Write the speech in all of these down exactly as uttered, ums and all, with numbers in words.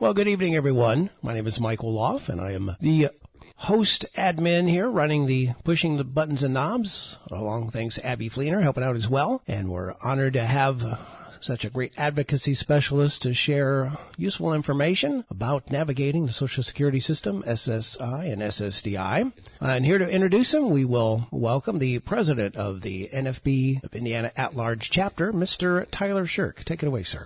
Well, good evening, everyone. My name is Michael Loff, and I am the host admin here running the Pushing the Buttons and Knobs, along thanks to Abby Fleener helping out as well. And we're honored to have such a great advocacy specialist to share useful information about navigating the Social Security system, S S I and S S D I. Uh, and here to introduce him, we will welcome the president of the N F B of Indiana At-Large Chapter, Mister Tyler Shirk. Take it away, sir.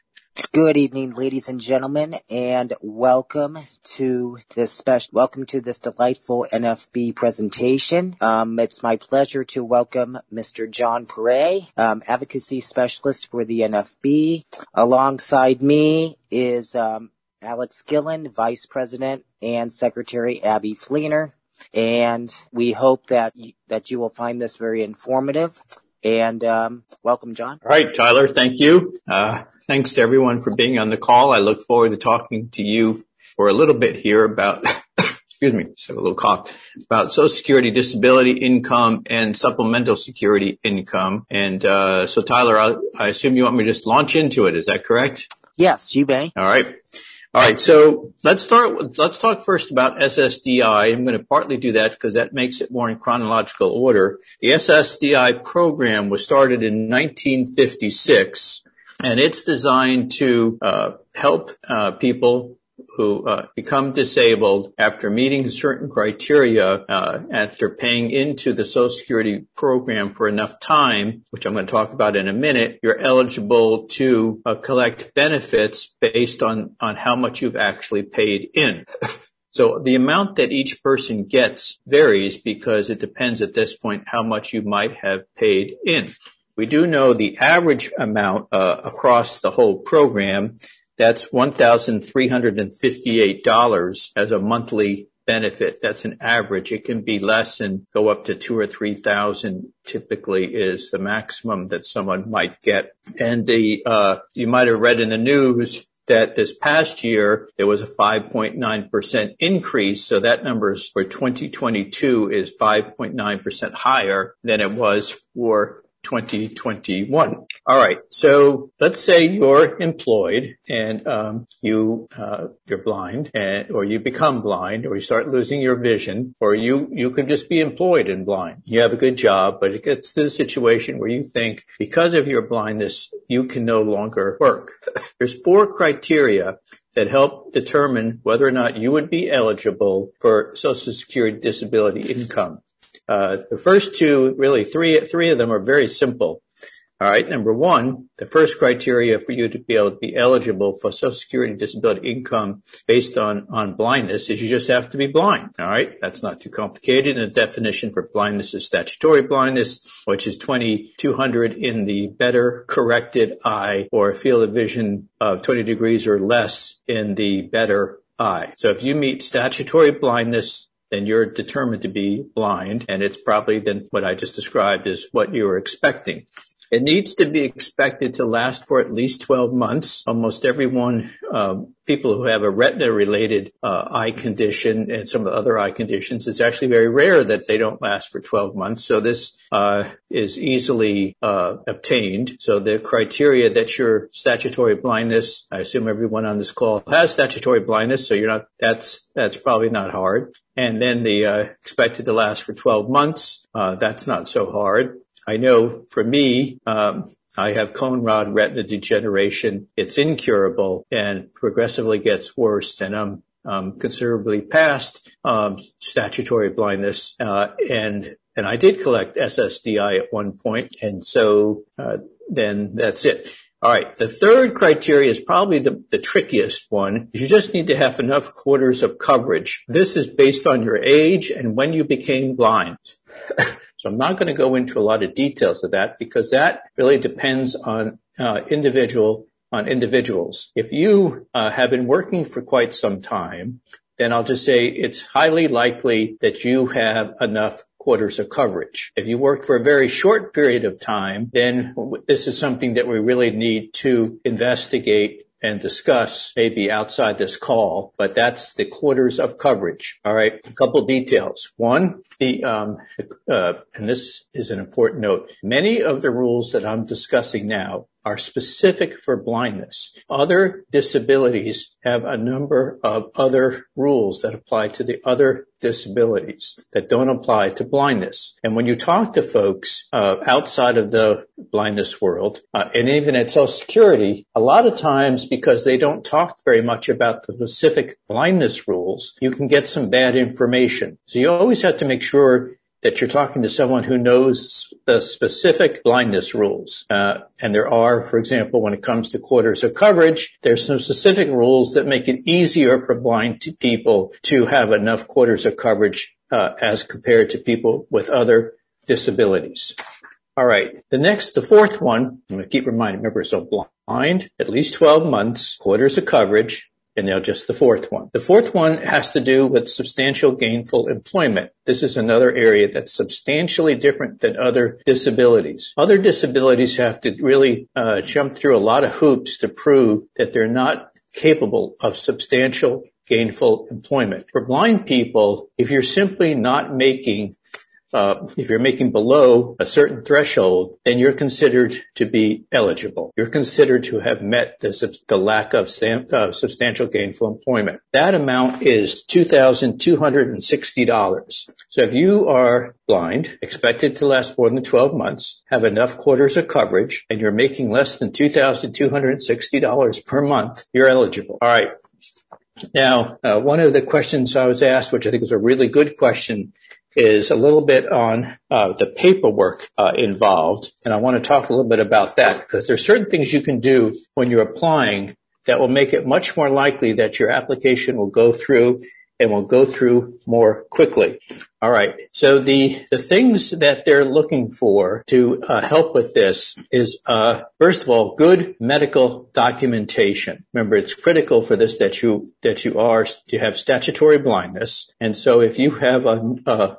Good evening, ladies and gentlemen, and welcome to this special, welcome to this delightful N F B presentation. Um, it's my pleasure to welcome Mister John Perret, um, advocacy specialist for the N F B. Alongside me is um, Alex Gillen, vice president, and secretary Abby Fleener. And we hope that y- that you will find this very informative. And um, welcome, John. All right, Tyler, thank you. Uh, thanks to everyone for being on the call. I look forward to talking to you for a little bit here about, excuse me, just have a little cough, about Social Security disability income and supplemental security income. And uh, so, Tyler, I, I assume you want me to just launch into it. Is that correct? Yes, you may. All right. All right, so let's start with, let's talk first about S S D I. I'm going to partly do that because that makes it more in chronological order. The S S D I program was started in nineteen fifty-six, and it's designed to uh, help uh, people who uh, become disabled after meeting certain criteria, uh, after paying into the Social Security program for enough time, which I'm going to talk about in a minute. You're eligible to uh, collect benefits based on, on how much you've actually paid in. So the amount that each person gets varies because it depends at this point how much you might have paid in. We do know the average amount uh, across the whole program. That's one thousand three hundred fifty-eight dollars as a monthly benefit. That's an average. It can be less and go up to two or three thousand. Typically, is the maximum that someone might get. And the uh you might have read in the news that this past year there was a five point nine percent increase. So that number for twenty twenty-two is five point nine percent higher than it was for twenty twenty-one. All right. So let's say you're employed and um, you uh, you're blind, and or you become blind, or you start losing your vision, or you you could just be employed and blind. You have a good job, but it gets to the situation where you think because of your blindness you can no longer work. There's four criteria that help determine whether or not you would be eligible for Social Security disability income. Uh, the first two, really three, three of them are very simple. All right. Number one, the first criteria for you to be able to be eligible for Social Security disability income based on, on blindness is you just have to be blind. All right. That's not too complicated. And the definition for blindness is statutory blindness, which is twenty-two hundred in the better corrected eye, or a field of vision of twenty degrees or less in the better eye. So if you meet statutory blindness, then you're determined to be blind, and it's probably then what I just described is what you were expecting. It needs to be expected to last for at least twelve months. Almost everyone, uh, people who have a retina-related uh, eye condition and some of the other eye conditions, it's actually very rare that they don't last for twelve months. So this uh, is easily uh, obtained. So the criteria that your statutory blindness, I assume everyone on this call has statutory blindness, so you're not. That's that's probably not hard. And then the uh, expected to last for twelve months. Uh, that's not so hard. I know for me, um, I have cone rod retina degeneration. It's incurable and progressively gets worse, and I'm um, considerably past um, statutory blindness. Uh, and and I did collect S S D I at one point, and so uh, then that's it. All right. The third criteria is probably the, the trickiest one. You just need to have enough quarters of coverage. This is based on your age and when you became blind. So I'm not going to go into a lot of details of that because that really depends on uh, individual on individuals. If you uh, have been working for quite some time, then I'll just say it's highly likely that you have enough quarters of coverage. If you worked for a very short period of time, then this is something that we really need to investigate and discuss maybe outside this call, but that's the quarters of coverage. All right. A couple details. One, the, um, uh, and this is an important note. Many of the rules that I'm discussing now are specific for blindness. Other disabilities have a number of other rules that apply to the other disabilities that don't apply to blindness. And when you talk to folks uh, outside of the blindness world, uh, and even at Social Security, a lot of times because they don't talk very much about the specific blindness rules, you can get some bad information. So you always have to make sure that you're talking to someone who knows the specific blindness rules. Uh, and there are, for example, when it comes to quarters of coverage, there's some specific rules that make it easier for blind t- people to have enough quarters of coverage uh, as compared to people with other disabilities. All right. The next, the fourth one, I'm going to keep reminding, remember, so blind, at least twelve months, quarters of coverage, and now just the fourth one. The fourth one has to do with substantial gainful employment. This is another area that's substantially different than other disabilities. Other disabilities have to really uh, jump through a lot of hoops to prove that they're not capable of substantial gainful employment. For blind people, if you're simply not making Uh, if you're making below a certain threshold, then you're considered to be eligible. You're considered to have met the, the lack of stam- uh, substantial gainful employment. That amount is two thousand two hundred sixty dollars. So if you are blind, expected to last more than twelve months, have enough quarters of coverage, and you're making less than two thousand two hundred sixty dollars per month, you're eligible. All right. Now, uh, one of the questions I was asked, which I think is a really good question, is a little bit on uh, the paperwork uh, involved. And I want to talk a little bit about that because there are certain things you can do when you're applying that will make it much more likely that your application will go through and will go through more quickly. All right. So the, the things that they're looking for to uh, help with this is, uh, first of all, good medical documentation. Remember, it's critical for this that you, that you are, you have statutory blindness. And so if you have a, a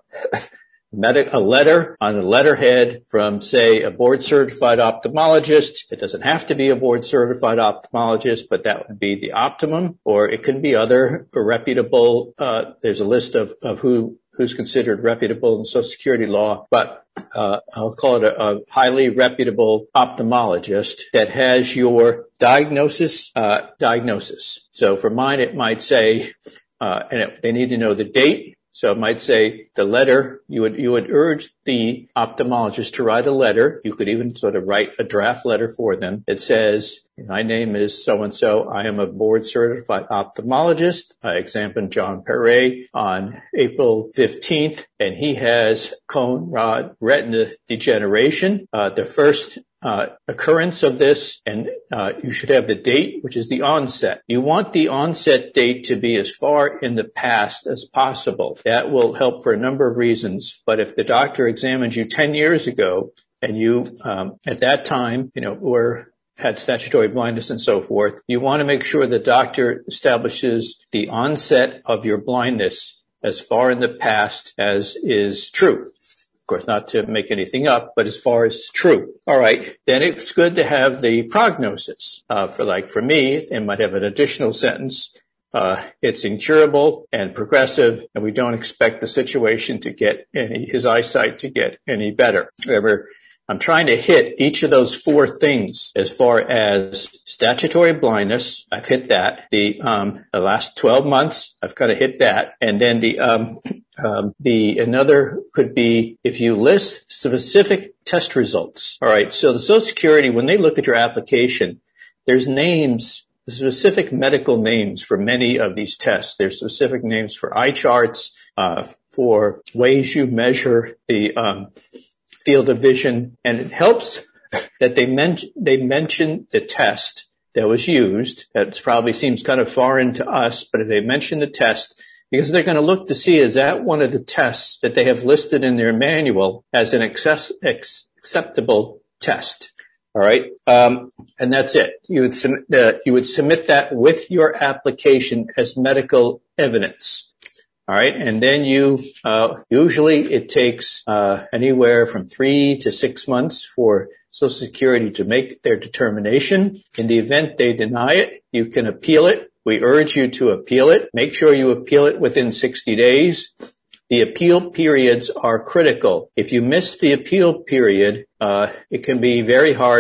Medic, a letter on a letterhead from, say, a board-certified ophthalmologist. It doesn't have to be a board-certified ophthalmologist, but that would be the optimum. Or it can be other reputable. Uh, there's a list of, of who who's considered reputable in Social Security law, but uh, I'll call it a, a highly reputable ophthalmologist that has your diagnosis. Uh, diagnosis. So for mine, it might say, uh, and it, they need to know the date. So it might say the letter, you would, you would urge the ophthalmologist to write a letter. You could even sort of write a draft letter for them. It says, my name is so-and-so. I am a board certified ophthalmologist. I examined John Perret on April fifteenth, and he has cone rod retina degeneration. Uh, the first Uh, occurrence of this, and uh, you should have the date, which is the onset. You want the onset date to be as far in the past as possible. That will help for a number of reasons. But if the doctor examined you ten years ago and you, um, at that time, you know, were had statutory blindness and so forth, you want to make sure the doctor establishes the onset of your blindness as far in the past as is true. Of course, not to make anything up, but as far as true. All right. Then it's good to have the prognosis. Uh, for like for me, it might have an additional sentence. Uh, it's incurable and progressive, and we don't expect the situation to get any, his eyesight to get any better. Remember, I'm trying to hit each of those four things as far as statutory blindness. I've hit that. The, um, the last twelve months, I've kind of hit that. And then the, um, Um, the another could be if you list specific test results. All right. So the Social Security, when they look at your application, there's names, specific medical names for many of these tests. There's specific names for eye charts, uh, for ways you measure the um, field of vision, and it helps that they mention they mention the test that was used. That probably seems kind of foreign to us, but if they mention the test, because they're going to look to see, is that one of the tests that they have listed in their manual as an access, ex, acceptable test. All right. Um, and that's it. You would, submit, uh, you would submit that with your application as medical evidence. All right. And then you, uh, usually it takes, uh, anywhere from three to six months for Social Security to make their determination. In the event they deny it, you can appeal it. We urge you to appeal it. Make sure you appeal it within sixty days. The appeal periods are critical. If you miss the appeal period, uh, it can be very hard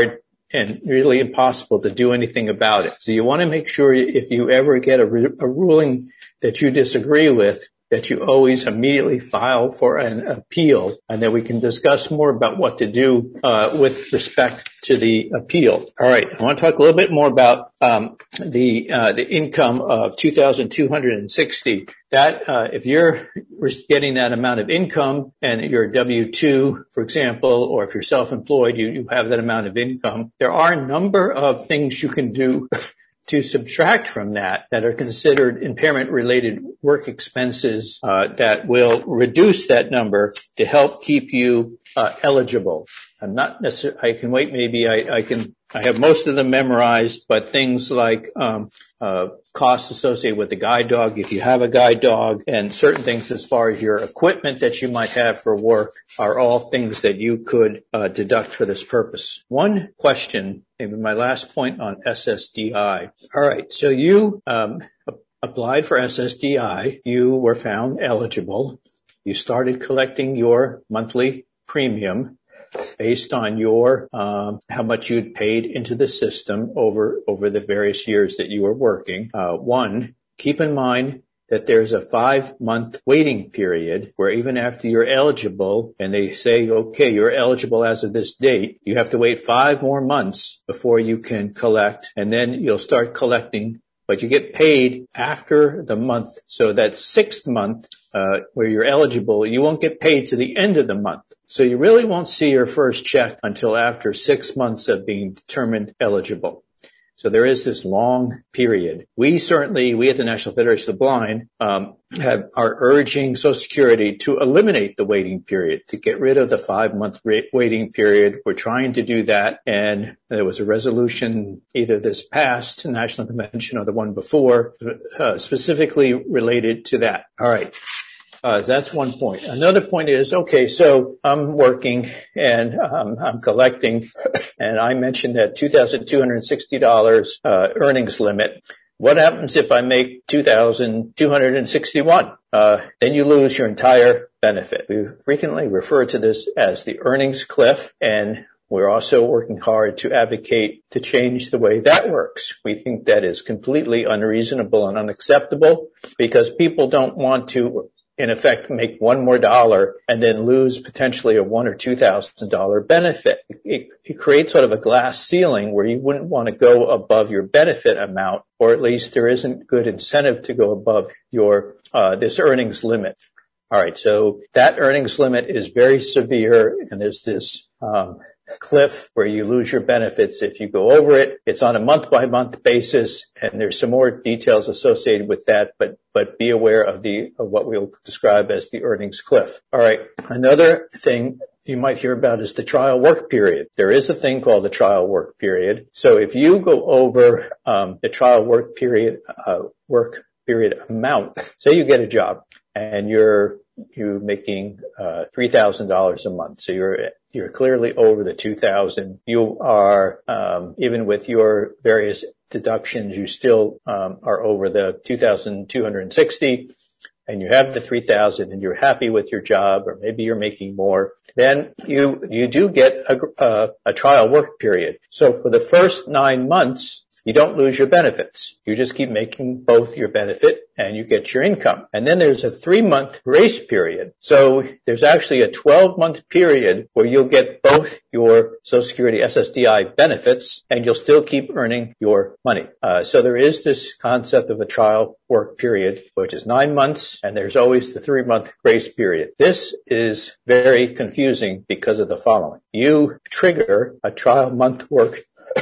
and really impossible to do anything about it. So you want to make sure if you ever get a, a ruling that you disagree with, that you always immediately file for an appeal, and then we can discuss more about what to do uh, with respect to the appeal. All right, I want to talk a little bit more about um, the uh, the income of two thousand two hundred sixty. That uh, if you're getting that amount of income and you're a W two, for example, or if you're self-employed, you, you have that amount of income, there are a number of things you can do to subtract from that that are considered impairment-related work expenses uh, that will reduce that number to help keep you uh, eligible. I'm not necessarily, I can wait, maybe I, I can, I have most of them memorized, but things like um uh costs associated with the guide dog, if you have a guide dog, and certain things as far as your equipment that you might have for work are all things that you could uh deduct for this purpose. One question, maybe my last point on S S D I. All right, so you um applied for S S D I, you were found eligible, you started collecting your monthly premium based on your um how much you'd paid into the system over over the various years that you were working. Uh one, keep in mind that there's a five-month waiting period where even after you're eligible and they say, okay, you're eligible as of this date, you have to wait five more months before you can collect, and then you'll start collecting, but you get paid after the month. So that sixth month uh where you're eligible, you won't get paid to the end of the month. So you really won't see your first check until after six months of being determined eligible. So there is this long period. We certainly, we at the National Federation of the Blind, um, have, are urging Social Security to eliminate the waiting period, to get rid of the five-month waiting period. We're trying to do that, and there was a resolution, either this past National Convention or the one before, uh, specifically related to that. All right. Uh, that's one point. Another point is, okay, so I'm working and um, I'm collecting, and I mentioned that two thousand two hundred sixty dollars uh, earnings limit. What happens if I make two thousand two hundred sixty-one? Uh, then you lose your entire benefit. We frequently refer to this as the earnings cliff, and we're also working hard to advocate to change the way that works. We think that is completely unreasonable and unacceptable because people don't want to, in effect, make one more dollar and then lose potentially a one or two thousand dollar benefit. It, it creates sort of a glass ceiling where you wouldn't want to go above your benefit amount, or at least there isn't good incentive to go above your uh this earnings limit. All right, so that earnings limit is very severe, and there's this um cliff where you lose your benefits if you go over it. It's on a month-by-month basis, and there's some more details associated with that, but but be aware of the of what we'll describe as the earnings cliff. All right, another thing you might hear about is the trial work period. There is a thing called the trial work period. So if you go over um the trial work period uh work period amount, say you get a job and you're you're making uh three thousand dollars a month, so you're you're clearly over the two thousand. You are um even with your various deductions, you still um are over the two thousand two hundred sixty, and you have the three thousand, and you're happy with your job, or maybe you're making more. Then you you do get a uh, a trial work period. So for the first nine months, you don't lose your benefits. You just keep making both your benefit and you get your income. And then there's a three-month grace period. So there's actually a twelve-month period where you'll get both your Social Security S S D I benefits and you'll still keep earning your money. Uh, so there is this concept of a trial work period, which is nine months, and there's always the three-month grace period. This is very confusing because of the following. You trigger a trial month work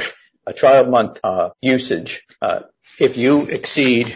a trial month uh usage uh if you exceed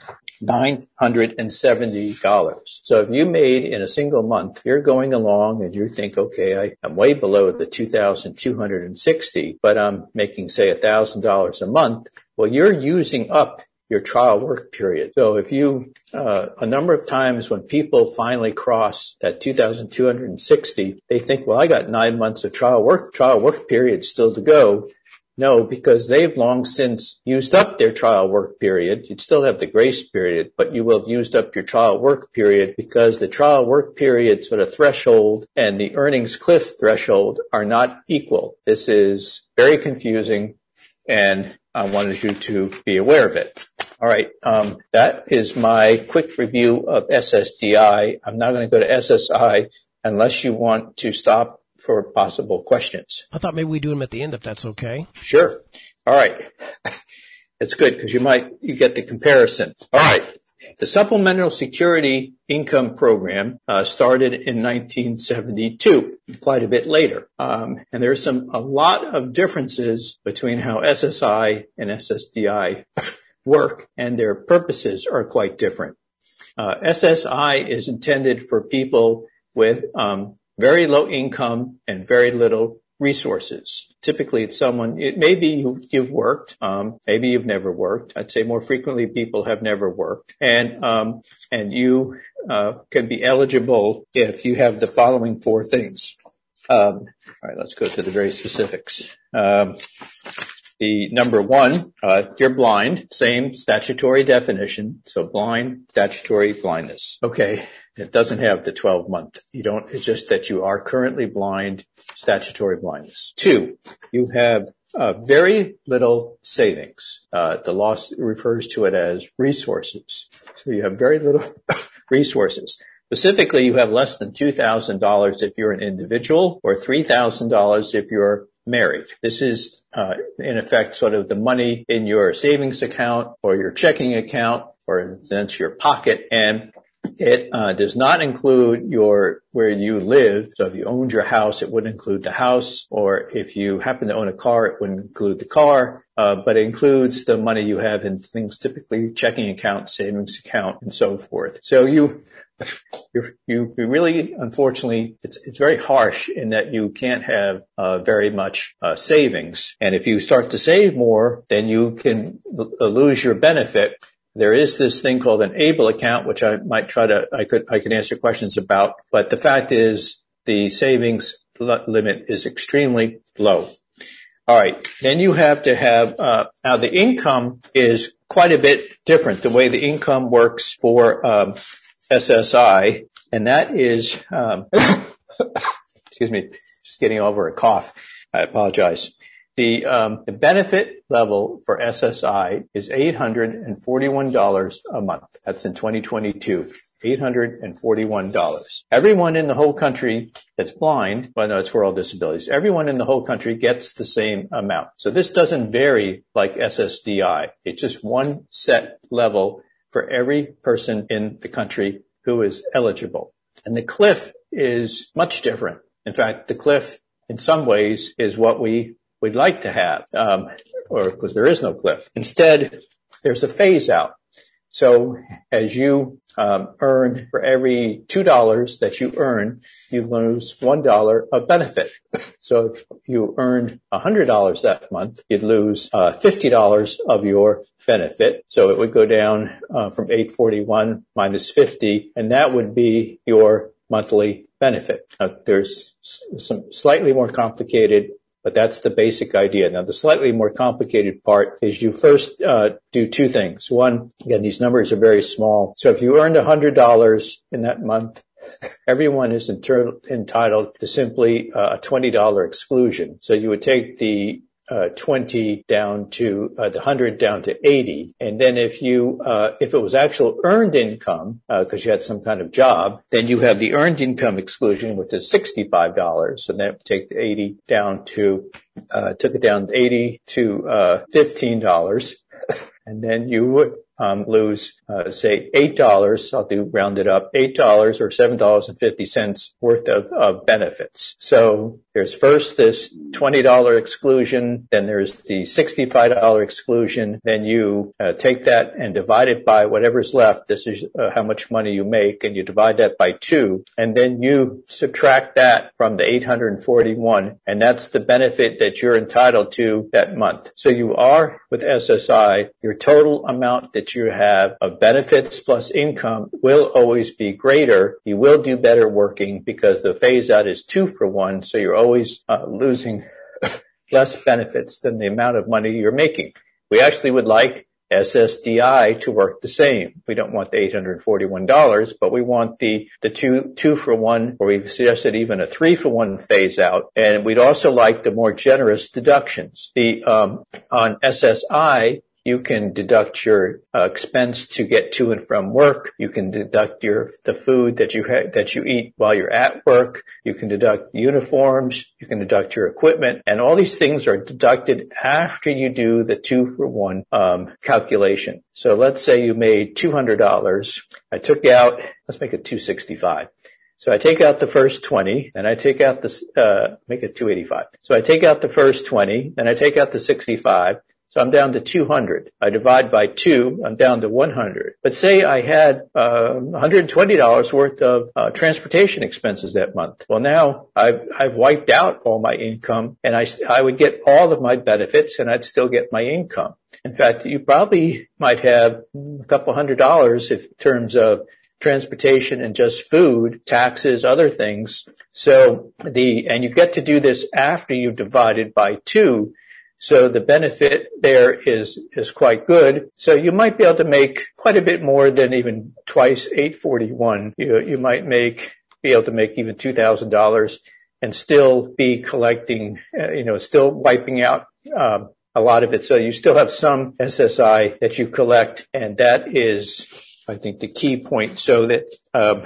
nine hundred seventy dollars. So if you made in a single month, you're going along and you think, okay, I, I'm way below the two thousand two hundred sixty, but I'm making, say, one thousand dollars a month. Well, you're using up your trial work period. So if you, uh, a number of times when people finally cross that two thousand two hundred sixty, they think, well, I got nine months of trial work, trial work period still to go. No, because they've long since used up their trial work period. You'd still have the grace period, but you will have used up your trial work period because the trial work period sort of threshold and the earnings cliff threshold are not equal. This is very confusing, and I wanted you to be aware of it. All right. Um, that is my quick review of S S D I. I'm now going to go to S S I unless you want to stop for possible questions. I thought maybe we'd do them at the end if that's okay. Sure. All right. It's good because you might, you get the comparison. All right. The Supplemental Security Income Program uh, started in nineteen seventy-two, quite a bit later. Um, and there's some, a lot of differences between how S S I and S S D I work, and their purposes are quite different. Uh, S S I is intended for people with um, very low income and very little resources. Typically, it's someone, it may be you've, you've worked, um, maybe you've never worked. I'd say more frequently people have never worked. And, um, and you, uh, can be eligible if you have the following four things. Um, all right, let's go to the very specifics. Um, The number one, uh, you're blind, same statutory definition. So blind, statutory blindness. Okay. It doesn't have the twelve month. You don't, it's just that you are currently blind, statutory blindness. Two, you have uh, very little savings. Uh, the law refers to it as resources. So you have very little resources. Specifically, you have less than two thousand dollars if you're an individual or three thousand dollars if you're married. This is, uh, in effect, sort of the money in your savings account or your checking account or that's your pocket. And it uh, does not include your where you live. So if you owned your house, it wouldn't include the house. Or if you happen to own a car, it wouldn't include the car. Uh, but it includes the money you have in things, typically checking account, savings account, and so forth. So you, you're, you really, unfortunately, it's, it's very harsh in that you can't have uh, very much uh, savings. And if you start to save more, then you can l- lose your benefit. There is this thing called an ABLE account, which I might try to, I could, I could answer questions about. But the fact is the savings l- limit is extremely low. All right. Then you have to have, uh, now the income is quite a bit different, the way the income works for, um, S S I. And that is, um, excuse me, just getting over a cough. I apologize. The, um, the benefit level for S S I is eight hundred forty-one dollars a month. That's in twenty twenty-two. eight hundred forty-one dollars. Everyone in the whole country that's blind, well, no, it's for all disabilities. Everyone in the whole country gets the same amount. So this doesn't vary like S S D I. It's just one set level for every person in the country who is eligible. And the cliff is much different. In fact, the cliff in some ways is what we we'd like to have, um, or because there is no cliff. Instead, there's a phase out. So as you um, earn for every two dollars that you earn, you lose one dollar of benefit. So if you earned one hundred dollars that month, you'd lose uh, fifty dollars of your benefit. So it would go down uh, from eight forty-one minus fifty, and that would be your monthly benefit. Uh, there's some slightly more complicated, but that's the basic idea. Now, the slightly more complicated part is you first uh, do two things. One, again, these numbers are very small. So if you earned one hundred dollars in that month, everyone is inter- entitled to simply uh, a twenty dollars exclusion. So you would take the uh twenty down to uh, the one hundred down to eighty, and then if you uh if it was actual earned income because uh, you had some kind of job, then you have the earned income exclusion, which is sixty-five dollars. So that would take the eighty down to uh took it down eighty to uh fifteen dollars, and then you would um lose uh say eight dollars. I'll do round it up, eight dollars or seven dollars and fifty cents worth of, of benefits. So there's first this twenty dollars exclusion, then there's the sixty-five dollars exclusion. Then you uh, take that and divide it by whatever's left. This is uh, how much money you make, and you divide that by two, and then you subtract that from the eight hundred forty-one, and that's the benefit that you're entitled to that month. So you are, with S S I, your total amount that you have of benefits plus income will always be greater. You will do better working because the phase out is two for one, so you're always uh, losing less benefits than the amount of money you're making. We actually would like S S D I to work the same. We don't want the eight hundred forty-one dollars, but we want the, the two, two for one, or we've suggested even a three for one phase out. And we'd also like the more generous deductions. The, um, on S S I, you can deduct your uh, expense to get to and from work. You can deduct your the food that you ha- that you eat while you're at work. You can deduct uniforms. You can deduct your equipment, and all these things are deducted after you do the two for one um, calculation. So let's say you made two hundred dollars. I took out. Let's make it two sixty-five. So I take out the first twenty, and I take out the uh, make it two eighty-five. So I take out the first twenty, then I take out the sixty-five. So I'm down to two hundred. I divide by two, I'm down to one hundred. But say I had uh, one hundred twenty dollars worth of uh, transportation expenses that month. Well, now I've, I've wiped out all my income, and I, I would get all of my benefits, and I'd still get my income. In fact, you probably might have a couple hundred dollars if, in terms of transportation and just food, taxes, other things. So the, and you get to do this after you've divided by two. So the benefit there is, is quite good. So you might be able to make quite a bit more than even twice eight forty-one. You, you might make, be able to make even two thousand dollars and still be collecting, uh, you know, still wiping out, um, a lot of it. So you still have some S S I that you collect. And that is, I think, the key point. So that, um,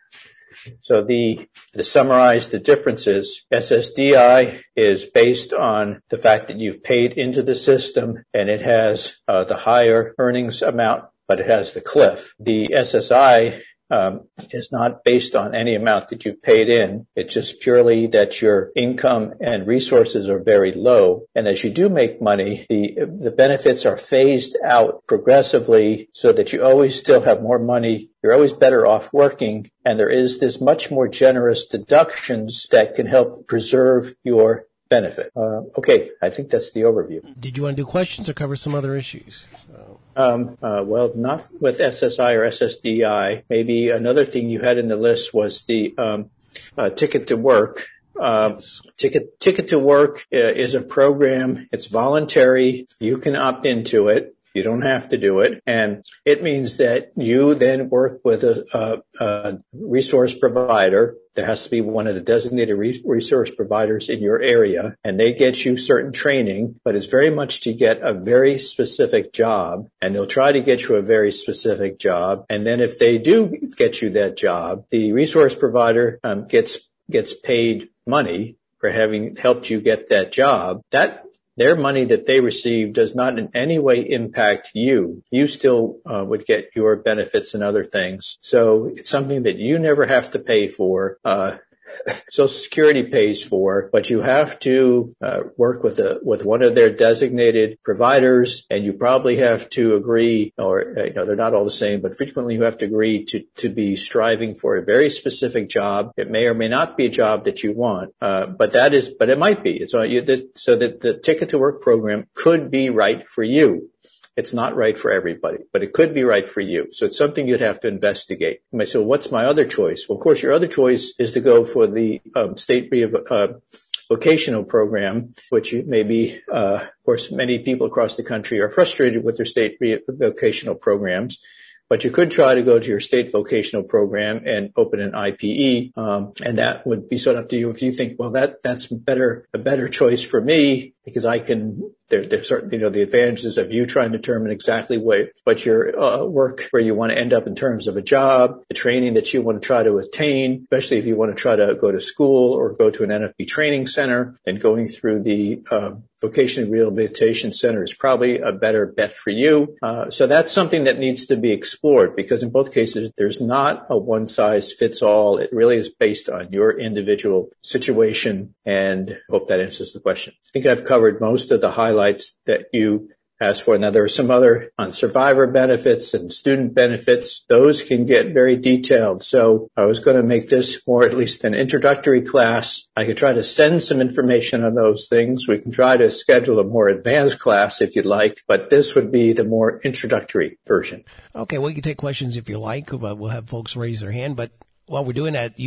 So the, to summarize the differences, S S D I is based on the fact that you've paid into the system, and it has uh, the higher earnings amount, but it has the cliff. The S S I um, is not based on any amount that you've paid in. It's just purely that your income and resources are very low. And as you do make money, the the benefits are phased out progressively so that you always still have more money. You're always better off working. And there is this much more generous deductions that can help preserve your benefit. Uh, okay, I think that's the overview. Did you want to do questions or cover some other issues? So. Um, uh, well, not with S S I or S S D I. Maybe another thing you had in the list was the um, uh, Ticket to Work. Uh, yes. Ticket Ticket to Work uh, is a program. It's voluntary. You can opt into it. You don't have to do it. And it means that you then work with a, a, a resource provider. There has to be one of the designated re- resource providers in your area, and they get you certain training, but it's very much to get a very specific job, and they'll try to get you a very specific job. And then if they do get you that job, the resource provider um, gets gets paid money for having helped you get that job. That Their money that they receive does not in any way impact you. You still uh, would get your benefits and other things. So it's something that you never have to pay for. Uh, Social Security pays for, but you have to uh, work with a with one of their designated providers, and you probably have to agree, or uh, you know, they're not all the same, but frequently you have to agree to to be striving for a very specific job. It may or may not be a job that you want, uh, but that is, but it might be. It's all you, so that the Ticket to Work program could be right for you. It's not right for everybody, but it could be right for you. So it's something you'd have to investigate. You might say, well, what's my other choice? Well, of course, your other choice is to go for the um, state re- uh, vocational program, which you maybe, uh, of course, many people across the country are frustrated with their state re- vocational programs. But you could try to go to your state vocational program and open an I P E, um, and that would be sort of up to you. If you think, well, that that's better a better choice for me because I can. There, there's certainly, you know, the advantages of you trying to determine exactly what what your uh, work where you want to end up in terms of a job, the training that you want to try to attain, especially if you want to try to go to school or go to an N F B training center, then going through the uh, Vocational Rehabilitation Center is probably a better bet for you. Uh, so that's something that needs to be explored because in both cases, there's not a one size fits all. It really is based on your individual situation, and I hope that answers the question. I think I've covered most of the highlights that you asked for. Now, there are some other on survivor benefits and student benefits. Those can get very detailed. So I was going to make this more at least an introductory class. I could try to send some information on those things. We can try to schedule a more advanced class if you'd like, but this would be the more introductory version. Okay, well, you can take questions if you like, but we'll have folks raise their hand. But while we're doing that, you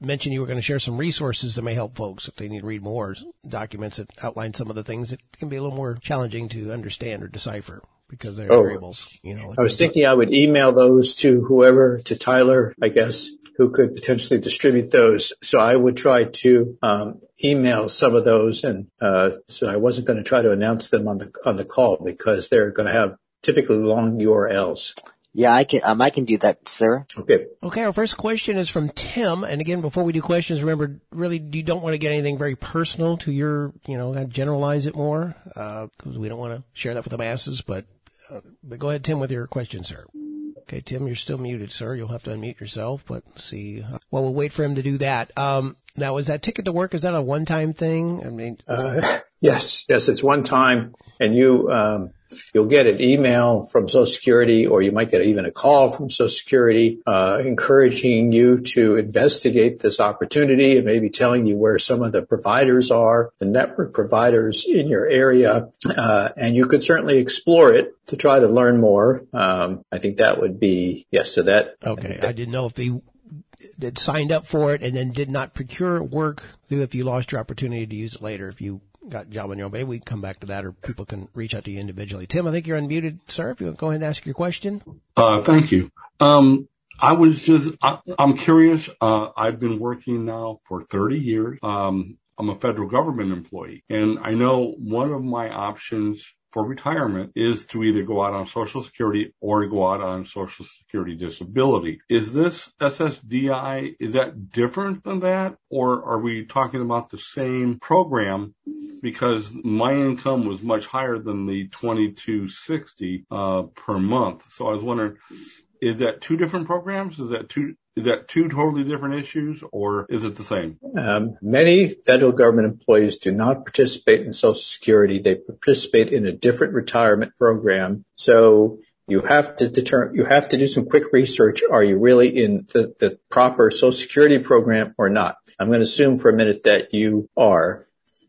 mentioned you were going to share some resources that may help folks if they need to read more documents that outline some of the things that can be a little more challenging to understand or decipher because they're oh, variables. You know, like I was thinking I would email those to whoever, to Tyler, I guess, who could potentially distribute those. So I would try to um, email some of those, and uh, so I wasn't going to try to announce them on the on the call because they're going to have typically long U R Ls. Yeah, I can, um, I can do that, sir. Okay. Okay, our first question is from Tim. And again, before we do questions, remember, really, you don't want to get anything very personal to your, you know, kind of generalize it more, uh, because we don't want to share that with the masses. But, uh, but go ahead, Tim, with your question, sir. Okay, Tim, you're still muted, sir. You'll have to unmute yourself, but see. Well, we'll wait for him to do that. Um, now, is that ticket to work, is that a one-time thing? I mean, uh, yes, yes, it's one time, and you, um, you'll get an email from Social Security, or you might get even a call from Social Security, uh, encouraging you to investigate this opportunity and maybe telling you where some of the providers are, the network providers in your area. Uh, and you could certainly explore it to try to learn more. Um, I think that would be, yes, so that. Okay. I, that, I didn't know if they had signed up for it and then did not procure work through if you lost your opportunity to use it later. If you got a job on your own, maybe we can come back to that, or people can reach out to you individually. Tim, I think you're unmuted, sir. If you want to go ahead and ask your question. Uh, thank you. Um, I was just, I, I'm curious. Uh, I've been working now for thirty years. Um, I'm a federal government employee, and I know one of my options for retirement is to either go out on Social Security or go out on Social Security disability. Is this S S D I, is that different than that? Or are we talking about the same program? Because my income was much higher than the twenty-two sixty uh, per month. So I was wondering, is that two different programs? Is that two Is that two totally different issues, or is it the same? Um, many federal government employees do not participate in Social Security. They participate in a different retirement program. So you have to determine, you have to do some quick research. Are you really in the, the proper Social Security program or not? I'm going to assume for a minute that you are.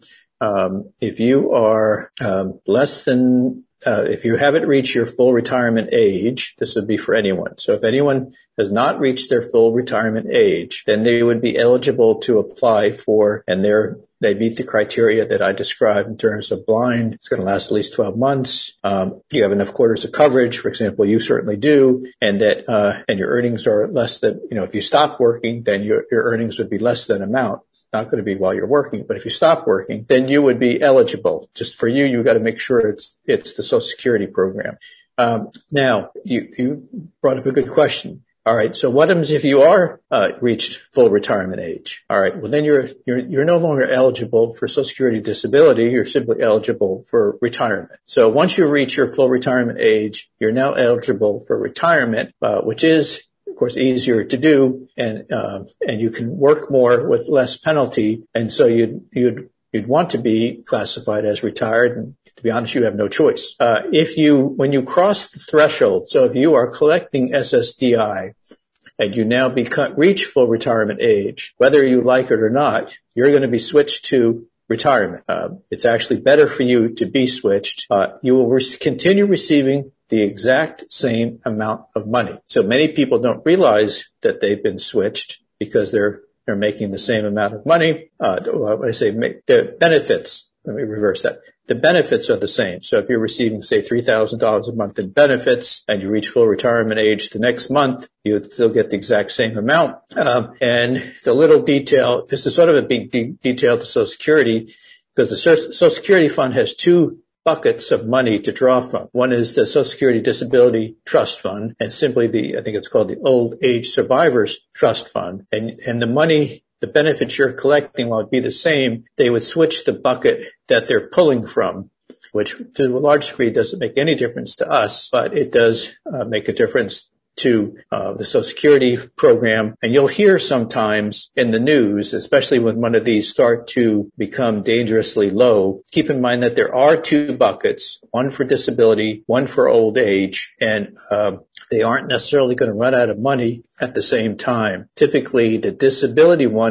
Um, if you are um, less than Uh, if you haven't reached your full retirement age, this would be for anyone. So if anyone has not reached their full retirement age, then they would be eligible to apply for, and they're, they meet the criteria that I described in terms of blind. It's going to last at least twelve months. Um, you have enough quarters of coverage, for example, you certainly do, and that, uh, and your earnings are less than, you know, if you stop working, then your, your earnings would be less than amount. It's not going to be while you're working, but if you stop working, then you would be eligible. Just for you, you've got to make sure it's, it's the Social Security program. Um, now, you, you brought up a good question. All right. So what happens if you are uh, reached full retirement age? All right. Well, then you're you're you're no longer eligible for Social Security disability. You're simply eligible for retirement. So once you reach your full retirement age, you're now eligible for retirement, uh, which is, of course, easier to do, and uh, and you can work more with less penalty. And so you'd you'd you'd want to be classified as retired. And to be honest, you have no choice. Uh, if you, when you cross the threshold, so if you are collecting S S D I and you now become, reach full retirement age, whether you like it or not, you're going to be switched to retirement. Uh, it's actually better for you to be switched. Uh, you will re- continue receiving the exact same amount of money. So many people don't realize that they've been switched because they're, they're making the same amount of money. Uh, when I say make, the benefits, let me reverse that. The benefits are the same. So if you're receiving, say, three thousand dollars a month in benefits and you reach full retirement age the next month, you would still get the exact same amount. Um, and the little detail, this is sort of a big de- detail to Social Security, because the Social Security Fund has two buckets of money to draw from. One is the Social Security Disability Trust Fund, and simply the, I think it's called the Old Age Survivors Trust Fund. And, and the money, the benefits you're collecting will be the same. They would switch the bucket that they're pulling from, which to a large degree doesn't make any difference to us, but it does uh, make a difference to uh, the Social Security program. And you'll hear sometimes in the news, especially when one of these start to become dangerously low, keep in mind that there are two buckets, one for disability, one for old age, and uh, they aren't necessarily going to run out of money at the same time. Typically, the disability one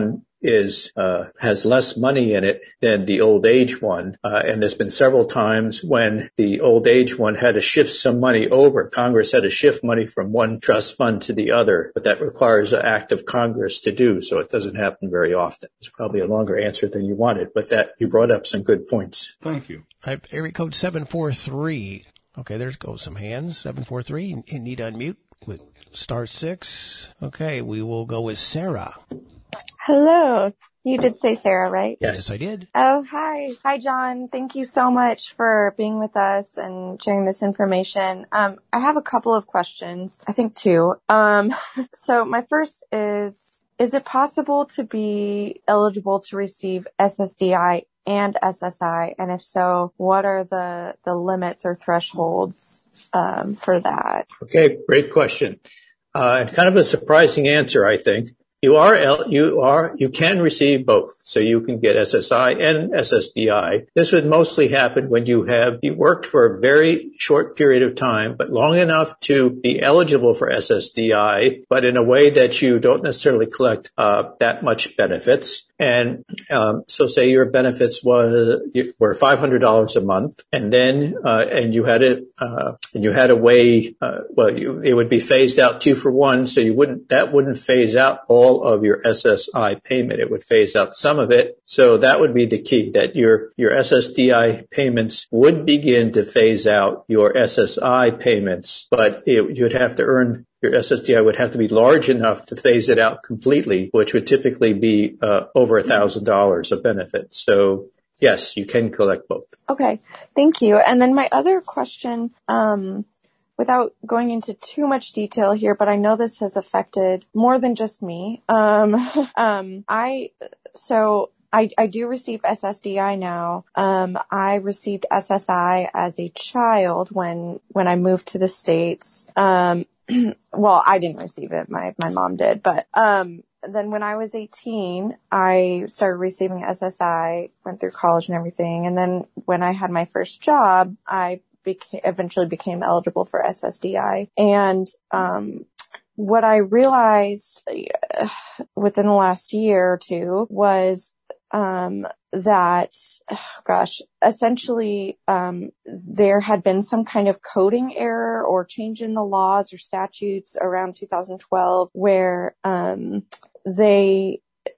is uh, has less money in it than the old age one. Uh, and there's been several times when the old age one had to shift some money over. Congress had to shift money from one trust fund to the other, but that requires an act of Congress to do, so it doesn't happen very often. It's probably a longer answer than you wanted, but that you brought up some good points. Thank you. I have area code seven four three. Okay, there goes some hands. seven four three. You need to unmute with star six. Okay, we will go with Sarah. Hello. You did say Sarah, right? Yes, yes I did. Oh, hi. Hi, John. Thank you so much for being with us and sharing this information. Um, I have a couple of questions. I think two. Um, so my first is, is it possible to be eligible to receive S S D I and S S I? And if so, what are the, the limits or thresholds, um, for that? Okay. Great question. Uh, and kind of a surprising answer, I think. You are, you are, you can receive both. So you can get S S I and S S D I. This would mostly happen when you have, you worked for a very short period of time, but long enough to be eligible for S S D I, but in a way that you don't necessarily collect, uh, that much benefits. And, um, so say your benefits was, were five hundred dollars a month, and then, uh, and you had it, uh, and you had a way, uh, well, you, it would be phased out two for one. So you wouldn't, that wouldn't phase out all of your S S I payment. It would phase out some of it. So that would be the key, that your, your S S D I payments would begin to phase out your S S I payments, but it, you'd have to earn, your S S D I would have to be large enough to phase it out completely, which would typically be uh, over a thousand dollars of benefit. So yes, you can collect both. Okay. Thank you. And then my other question, um, without going into too much detail here, but I know this has affected more than just me. Um, um, I, so I, I do receive S S D I now. Um, I received S S I as a child when, when I moved to the States. Um, well, I didn't receive it. My, my mom did, but, um, then when I was eighteen, I started receiving S S I, went through college and everything. And then when I had my first job, I became, eventually became eligible for S S D I. And, um, what I realized uh, within the last year or two was, um, that, oh gosh, essentially, um, there had been some kind of coding error or change in the laws or statutes around two thousand twelve where, um, they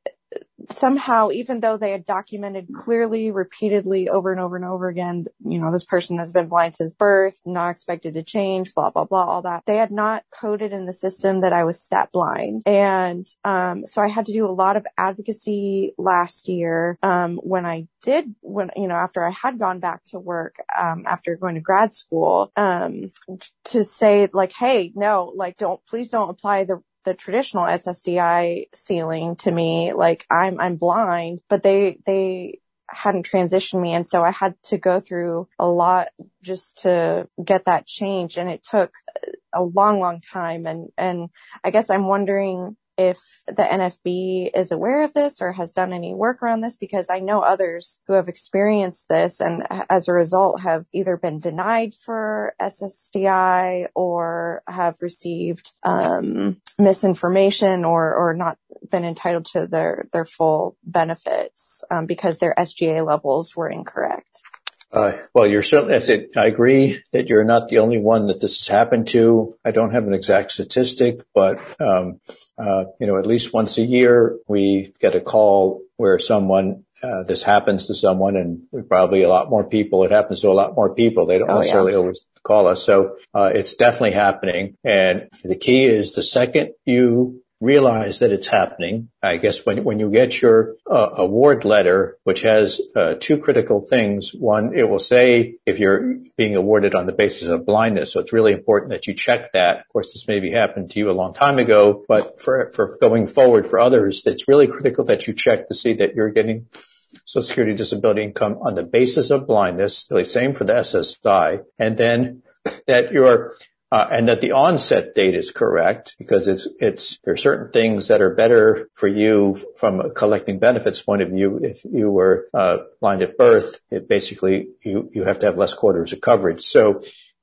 somehow, even though they had documented clearly, repeatedly, over and over and over again, you know, this person has been blind since birth, not expected to change, blah, blah, blah, all that. They had not coded in the system that I was stat blind. And, um, so I had to do a lot of advocacy last year, um, when I did, when, you know, after I had gone back to work, um, after going to grad school, um, to say like, hey, no, like, don't, please don't apply the the traditional S S D I ceiling to me. Like I'm, I'm blind, but they, they hadn't transitioned me. And so I had to go through a lot just to get that change. And it took a long, long time. And, and I guess I'm wondering if the N F B is aware of this or has done any work around this, because I know others who have experienced this and as a result have either been denied for S S D I or have received um misinformation or or not been entitled to their their full benefits um, because their S G A levels were incorrect. Uh, well, you're certainly, I said, I agree that you're not the only one that this has happened to. I don't have an exact statistic, but, um, uh, you know, at least once a year, we get a call where someone, uh, this happens to someone, and probably a lot more people. It happens to a lot more people. They don't oh, necessarily yeah. always call us. So, uh, it's definitely happening. And the key is the second you realize that it's happening, I guess when when you get your uh, award letter, which has uh, two critical things. One, it will say if you're being awarded on the basis of blindness. So it's really important that you check that. Of course, this maybe happened to you a long time ago, but for for going forward for others, it's really critical that you check to see that you're getting Social Security disability income on the basis of blindness. Really, same for the S S I, and then that you're Uh, and that the onset date is correct, because it's, it's, there are certain things that are better for you from a collecting benefits point of view. If you were, uh, blind at birth, it basically, you, you have to have less quarters of coverage. So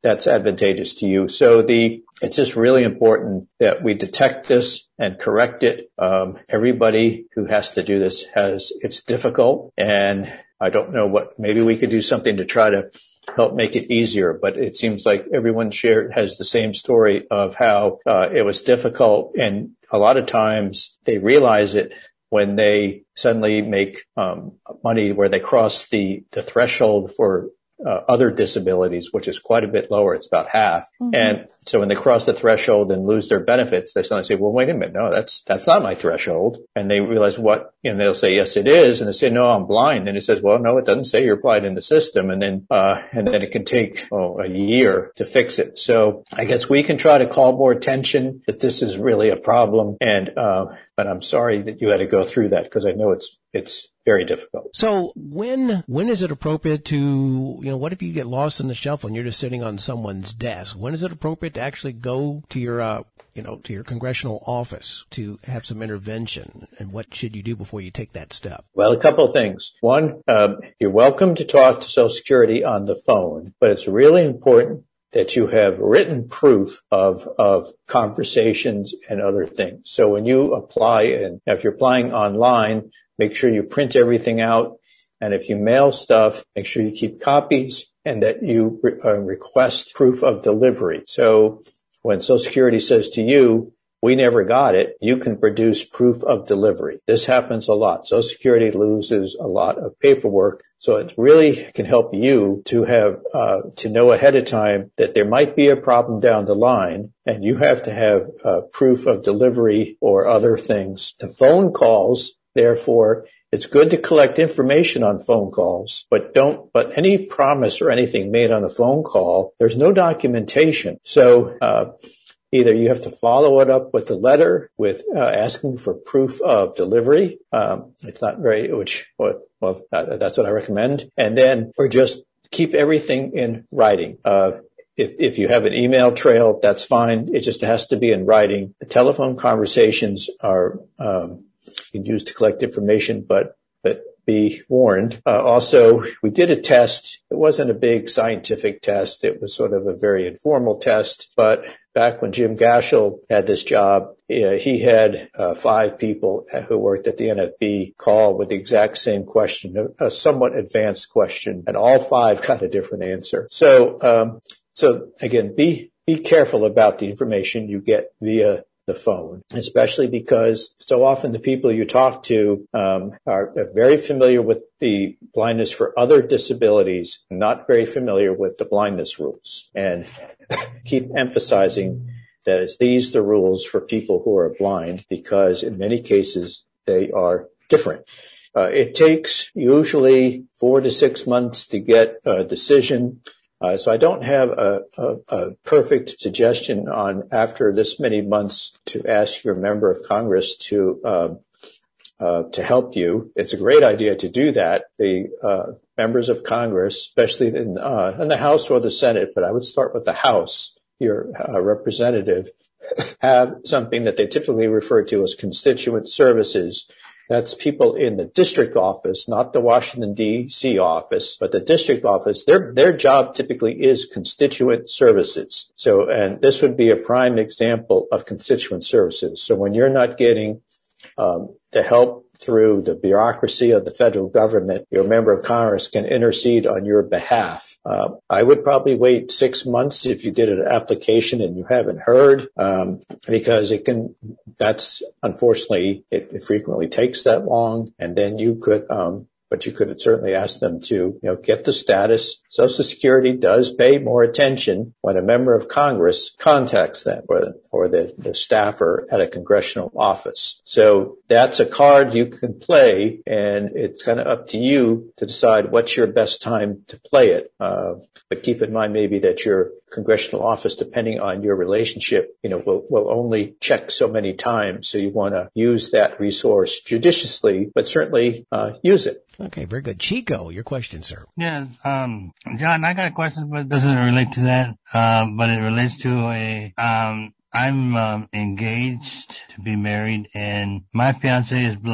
that's advantageous to you. So the, it's just really important that we detect this and correct it. Um, everybody who has to do this has, it's difficult, and I don't know what, maybe we could do something to try to help make it easier, but it seems like everyone shared has the same story of how uh, it was difficult, and a lot of times they realize it when they suddenly make um, money where they cross the, the threshold for uh, other disabilities, which is quite a bit lower. It's about half. Mm-hmm. And so when they cross the threshold and lose their benefits, they suddenly say, well, wait a minute. No, that's, that's not my threshold. And they realize what, and they'll say, yes, it is. And they say, no, I'm blind. And it says, well, no, it doesn't say you're blind in the system. And then, uh, and then it can take oh, a year to fix it. So I guess we can try to call more attention that this is really a problem. And, uh, but I'm sorry that you had to go through that, because I know it's, it's very difficult. So when, when is it appropriate to, you know, what if you get lost in the shuffle and you're just sitting on someone's desk? When is it appropriate to actually go to your, uh, you know, to your congressional office to have some intervention? And what should you do before you take that step? Well, a couple of things. One, um, you're welcome to talk to Social Security on the phone, but it's really important that you have written proof of, of conversations and other things. So when you apply, and if you're applying online, make sure you print everything out. And if you mail stuff, make sure you keep copies, and that you re- uh, request proof of delivery. So when Social Security says to you, we never got it, you can produce proof of delivery. This happens a lot. Social Security loses a lot of paperwork. So it really can help you to have, uh, to know ahead of time that there might be a problem down the line, and you have to have uh, proof of delivery or other things. The phone calls, therefore, it's good to collect information on phone calls, but don't, but any promise or anything made on a phone call, there's no documentation. So, uh, either you have to follow it up with a letter with uh, asking for proof of delivery. Um, it's not very, which, well, well uh, that's what I recommend. And then, or just keep everything in writing. Uh, if, if you have an email trail, that's fine. It just has to be in writing. The telephone conversations are, um, you can use to collect information, but, but be warned. Uh, also, we did a test. It wasn't a big scientific test. It was sort of a very informal test, but back when Jim Gashel had this job, uh, he had uh, five people who worked at the N F B call with the exact same question, a somewhat advanced question, and all five got a different answer. So, um, so again, be be careful about the information you get via the phone, especially because so often the people you talk to um, are very familiar with the blindness for other disabilities, not very familiar with the blindness rules. And keep emphasizing that it's these the rules for people who are blind, because in many cases they are different. Uh, it takes usually four to six months to get a decision. Uh, so I don't have a, a, a perfect suggestion on after this many months to ask your member of Congress to um, uh, to help you. It's a great idea to do that. The uh, members of Congress, especially in, uh, in the House or the Senate, but I would start with the House, your uh, representative, have something that they typically refer to as constituent services. That's people in the district office, not the Washington, D C office, but the district office. Their, their job typically is constituent services. So, and this would be a prime example of constituent services. So when you're not getting, um, the help through the bureaucracy of the federal government, your member of Congress can intercede on your behalf. Uh, I would probably wait six months if you did an application and you haven't heard, um, because it can, that's unfortunately, it, it frequently takes that long. And then you could, um, but you could certainly ask them to, you know, get the status. Social Security does pay more attention when a member of Congress contacts them, or, or the, the staffer at a congressional office. So that's a card you can play, and it's kind of up to you to decide what's your best time to play it. Uh, but keep in mind maybe that your congressional office, depending on your relationship, you know, will, will only check so many times. So you want to use that resource judiciously, but certainly uh, use it. Okay, very good. Chico, your question, sir. Yeah, um, John, I got a question, but it doesn't relate to that. Uh, but it relates to a, um, I'm, um, engaged to be married, and my fiance is blind,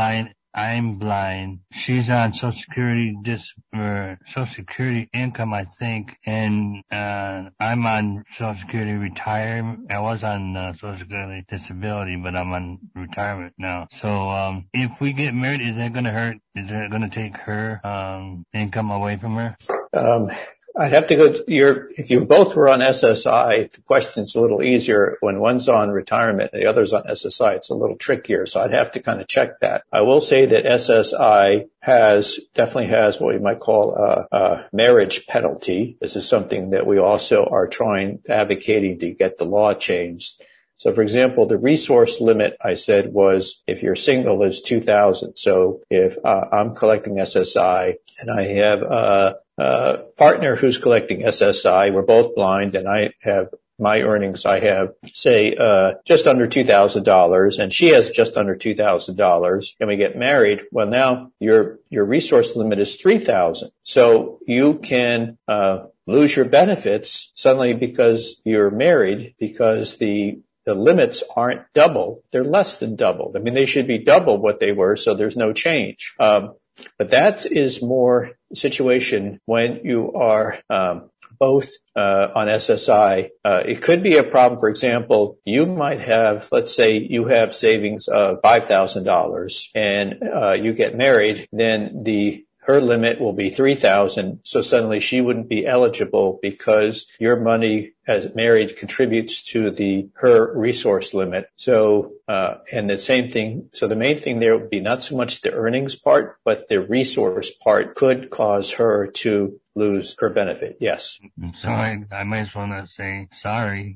I'm blind. She's on Social Security dis or Social Security income, I think, and uh I'm on Social Security retirement. I was on uh, Social Security disability, but I'm on retirement now. So um if we get married, is that going to hurt? Is that going to take her um income away from her? Um, I'd have to go to your, if you both were on S S I, the question's a little easier. When one's on retirement and the other's on S S I, it's a little trickier. So I'd have to kind of check that. I will say that S S I has, definitely has what we might call a, a marriage penalty. This is something that we also are trying, advocating to get the law changed. So, for example, the resource limit I said was if you're single is two thousand. So if uh, I'm collecting S S I and I have a, a partner who's collecting S S I, we're both blind, and I have my earnings, I have, say, uh just under two thousand dollars, and she has just under two thousand dollars, and we get married. Well, now your your resource limit is three thousand. So you can uh lose your benefits suddenly because you're married, because the the limits aren't double. They're less than double. I mean, they should be double what they were, so there's no change. Um, but that is more situation when you are um, both uh, on S S I. Uh, it could be a problem. For example, you might have, let's say you have savings of five thousand dollars and uh, you get married, then the her limit will be three thousand. So suddenly she wouldn't be eligible because your money as married contributes to the, her resource limit. So, uh, and the same thing. So the main thing there would be not so much the earnings part, but the resource part could cause her to lose her benefit. Yes. So I, I might as well not say sorry.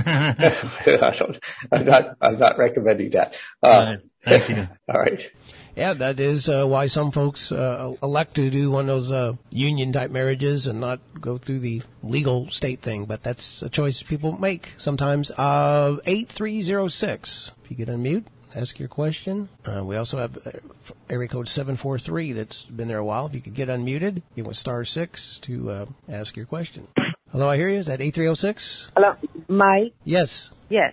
I don't, I'm not, I'm not recommending that. Uh, Thank you. All right. Yeah, that is uh, why some folks uh, elect to do one of those uh, union-type marriages and not go through the legal state thing. But that's a choice people make sometimes. Uh, eight three zero six, if you could unmute, ask your question. Uh, we also have uh, area code seven four three that's been there a while. If you could get unmuted, you want star six to uh, ask your question. Hello, I hear you. Is that eight three zero six? Hello, Mike? Yes. Yes.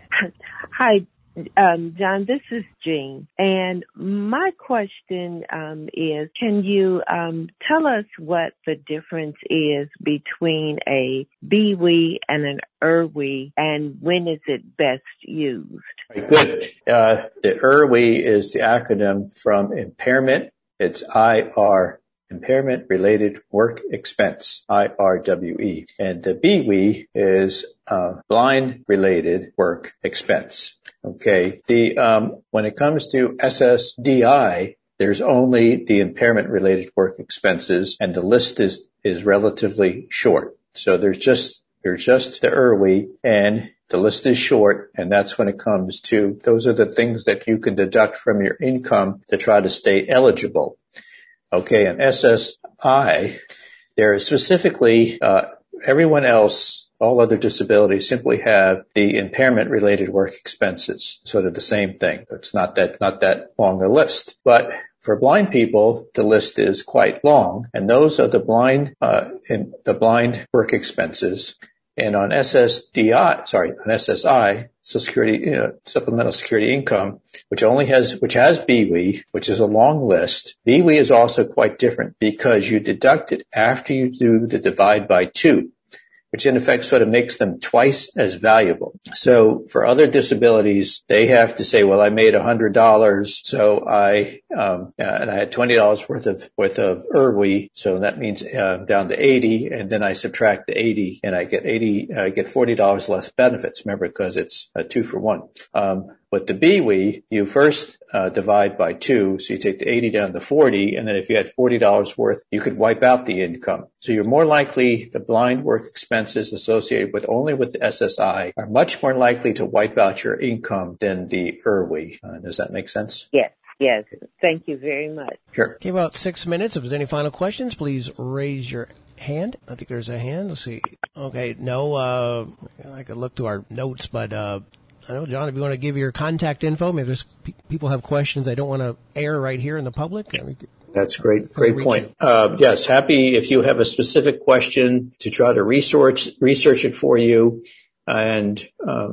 Hi, um, John, this is Jean. And my question um, is, can you um, tell us what the difference is between a B W I and an I R W I, and when is it best used? Very good. Uh, the I R W I is the acronym from impairment. It's I R, Impairment Related Work Expense, I R W E. And the B W I is uh, Blind Related Work Expense. Okay. The, um, when it comes to S S D I, there's only the impairment related work expenses, and the list is, is relatively short. So there's just, there's just the I R W I, and the list is short, and that's when it comes to, those are the things that you can deduct from your income to try to stay eligible. Okay. And S S I, there is specifically, uh, everyone else, all other disabilities simply have the impairment related work expenses. So they're the same thing. It's not that, not that long a list. But for blind people, the list is quite long, and those are the blind, uh, in the blind work expenses. And on S S D I, sorry, on S S I, Social Security, you know, Supplemental Security Income, which only has, which has B W I, which is a long list. B W I is also quite different because you deduct it after you do the divide by two, which in effect sort of makes them twice as valuable. So for other disabilities, they have to say, well, I made one hundred dollars, so I, um, and I had twenty dollars worth of, worth of I R W I, so that means, uh, down to eighty, and then I subtract the eighty, and I get eighty, I get forty dollars less benefits, remember, because it's a two for one. Um, With the B W I, you first uh, divide by two, so you take the eighty down to forty, and then if you had forty dollars worth, you could wipe out the income. So you're more likely, the blind work expenses associated with only with the S S I are much more likely to wipe out your income than the I R W I. Uh, does that make sense? Yes, yes. Thank you very much. Sure. Okay, about six minutes. If there's any final questions, please raise your hand. I think there's a hand. Let's see. Okay, no, uh, I could look to our notes, but, uh, I know, John, if you want to give your contact info, maybe there's pe- people have questions I don't want to air right here in the public. I mean, That's great. Great point. Uh, yes, happy if you have a specific question to try to research, research it for you. And, um,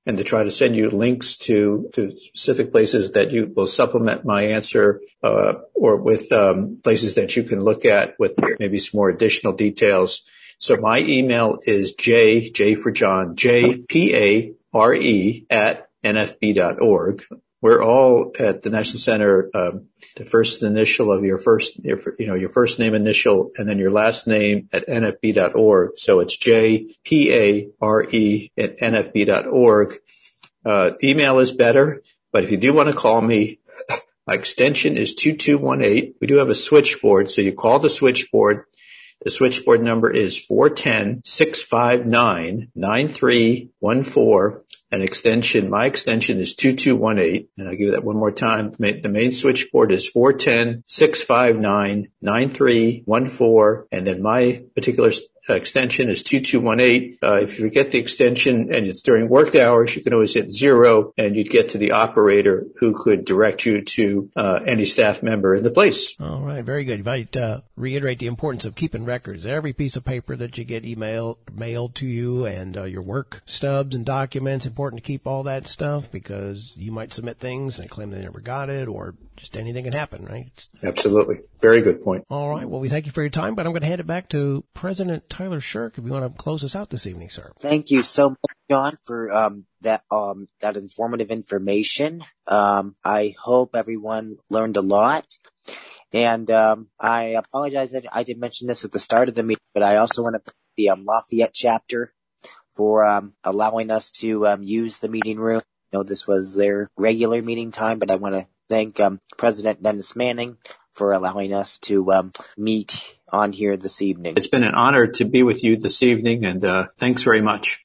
and to try to send you links to, to specific places that you will supplement my answer, uh, or with, um, places that you can look at with maybe some more additional details. So my email is J, J for John, J P A R E at N F B dot org. We're all at the National Center, um, the first initial of your first, your, you know, your first name initial and then your last name at N F B dot org. So it's J P A R E at N F B dot org. Uh, email is better, but if you do want to call me, my extension is two two one eight. We do have a switchboard, so you call the switchboard. The switchboard number is four one zero, six five nine, nine three one four. An extension, my extension is two two one eight. And I'll give you that one more time. The main switchboard is four one zero, six five nine, nine three one four. And then my particular extension is two two one eight. Uh, if you forget the extension and it's during work hours, you can always hit zero and you'd get to the operator who could direct you to uh, any staff member in the place. All right. Very good. You might uh, reiterate the importance of keeping records. Every piece of paper that you get emailed, mailed to you and uh, your work stubs and documents, important to keep all that stuff because you might submit things and claim they never got it or just anything can happen, right? Absolutely. Very good point. All right. Well, we thank you for your time, but I'm going to hand it back to President Tyler Shirk if you want to close us out this evening, sir. Thank you so much, John, for um, that um, that informative information. Um, I hope everyone learned a lot. And um, I apologize that I didn't mention this at the start of the meeting, but I also want to thank the um, Lafayette chapter for um, allowing us to um, use the meeting room. I know this was their regular meeting time, but I want to thank um, President Dennis Manning for allowing us to um, meet on here this evening. It's been an honor to be with you this evening, and uh, thanks very much.